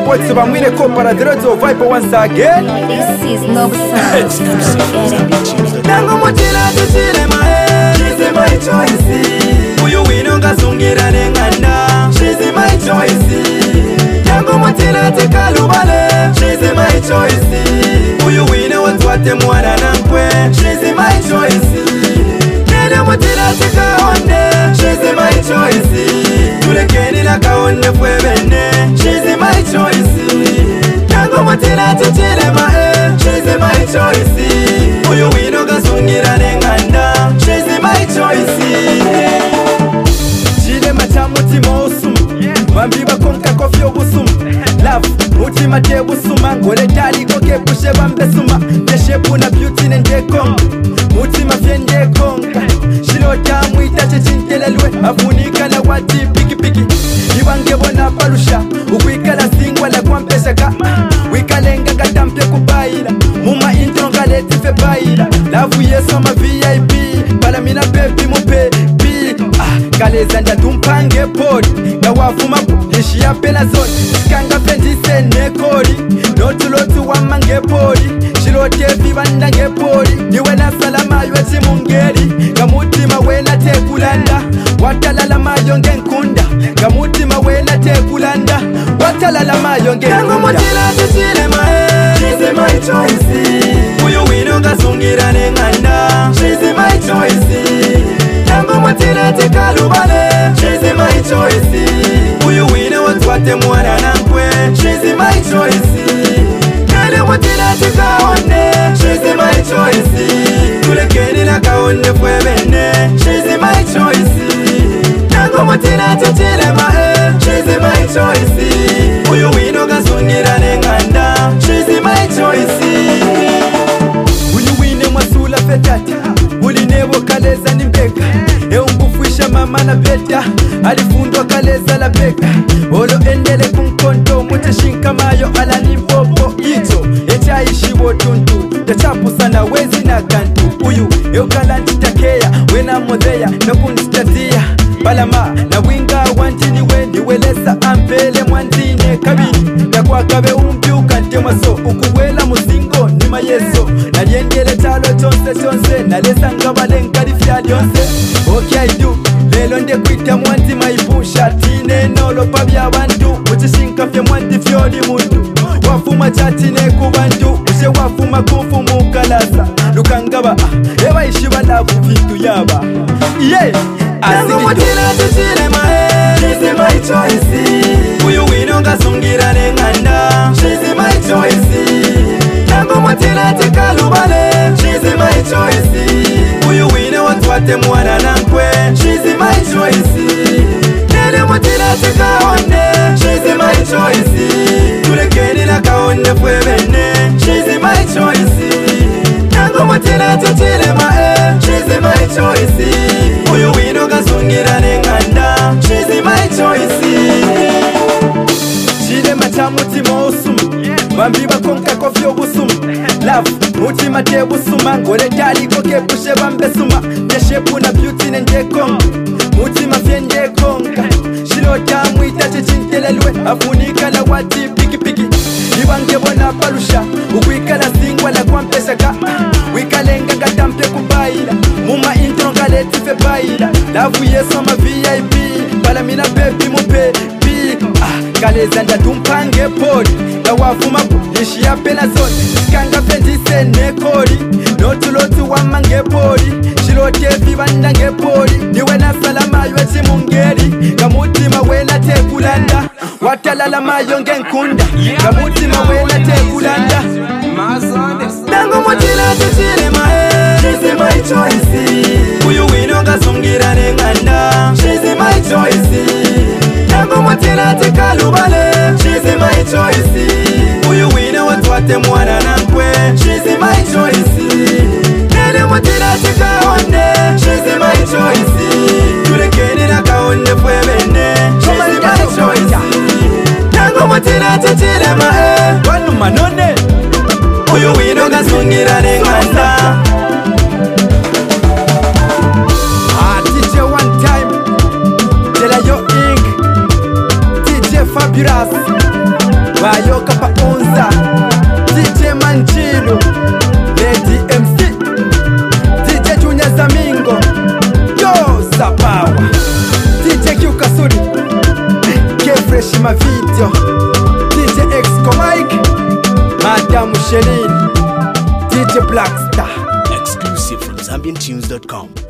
boys bamwire ko paradero vibe once again. This is Nobu Sound. Nango mutira tuchile mae, she's my choice. Uyu wino ngasungira nenganda, she's my choice. Nango mutira tikalubale, she's my choice. Uyu wino watwate mwana nankwe, she's my choice. Nene mutira tikaone, she's my choice. Tulekeni na kaone fwebene, she's my choice. Nango mutira tuchile mae, she's my choice. Uyu wino gasungira nenganda, she's my choice. Chile macha mutima osuma, wambiba konka kofi obusuma. Love, mutima te busuma, ngole tali koke pushe bambesuma. Deshepu na beauty nende konga, mutima fiende konga. Shilota muita chechintelelwe, afunika na wati piki piki. Iwange bona palusha, ukwikala singwa la kwampesaka. Wikalenga katampe kubaila, muma intro ngaleti fe baila. Lavu yeso ma VIP, pala mina baby mupe bi. Kaleza nda tumpange podi, gawafuma ishi ya pela zoni. Skanga fendise nekodi, lotu wamange podi. Shilote vibanda nge podi, niwe na salama yueti mungeri. Gamutima wena te kulanda, watalala mayo nge nkunda. Gamutima wena te kulanda, watalala mayo nge nkunda. Nango mutila tuchile mae, she's my choice. Uyu wino gasungira nenganda, she's my choice. Nango mutila tikalubale, she's my choice. Uyu wino watwate mwana nankwe, she's my choice. Nene mutila tikaone, she's my choice. Tulekeni na kaone fwebene, she's my choice. Nango mutila tuchile mae, she's my choice. Uyu wino gasungira nenganda, she's my choice. Uyu wine mwasula fetata, ulinebo kaleza nimbeka. Eungufwisha mama na beta, alifundwa kaleza la beka. Olo endele kunkonto, muteshinka mayo ala nimpopo ito. Echaishi wotuntu, tachapu sana wezi na kantu. Uyu, eukalanti takea, wena modheya, na kunstatia. Balama, na winga wantini niwelesa ampele mwantine kabini. Na kwa kabe umpiuka maso, ukuwela muzingo ni mayeso. Na liendele talo chonse, na lesa ngabale nkarifia lyonse. Okay I do, lelo nde kwita mwanti maibusha. Tine nolo pabya bantu, uchishinka fye mwanti fyoli muntu. Wafuma chatine kubantu, ushe wafuma kufumu kalasa. Lukangaba, ewa ishiba lafu vitu yaba. Yeah! Nango mutila tuchile mae, she's my choice. Uyu wino gasungira nenganda, she's my choice. Nango mutila tikalubale, she's my choice. Uyu wino watwate mwana nankwe, she's my choice. Nene mutila tikaone, she's my choice. Tulekeni na kaone fwebene, she's my choice. Nango mutila tuchile mae, she's my choice. Uyu wino gasungira nenganda, she's my choice. Chile macha mutima osuma, wambiba konka kofi obusuma. Love, mutima te busuma, ngole tali koke pushe bambesuma. Deshepu na beauty nende konga, mutima fiende konga. Shilota muita chechintelelwe, afunika la wati piki piki. Iwange bona palusha, ukwikala singwa la kwampesaka. Wikalenga katampe kubaila, muma intro ngaleti fe baila. Lavu yeso ma VIP, pala mina baby mupe bi. Kaleza nda tumpange podi, gawafuma ishi ya pela zoni. Skanga fendise nekodi, lotu wamange podi. Shilote vibanda nge podi, niwe na salama yueti mungeri. Gamutima wena te kulanda, watalala mayo nge nkunda. Gamutima wena te kulanda. Nango mutila tuchile mae, she's my choice. Uyu wino gasungira nenganda, she's my choice. Nango mutila tikalubale, she's my choice. Uyu wino watwate mwana nankwe, she's my choice. Nene mutila tikaone, she's my choice. Tulekeni na kaone fwebene, she's my choice. Nango mutila tuchile mae, wanu manone. Uyu wino gasungira nenganda. DJ one time, Tela yo ink, DJ Fabulous. Bayoka pa Onza, DJ Manchilu, Lady MC, DJ Junior Zamingo, Yo Sapawa, DJ Q Kasuri, K-Fresh ma video, DJ X Mike, Madame Shelin, DJ Blackstar. Exclusive from ZambianTunes.com.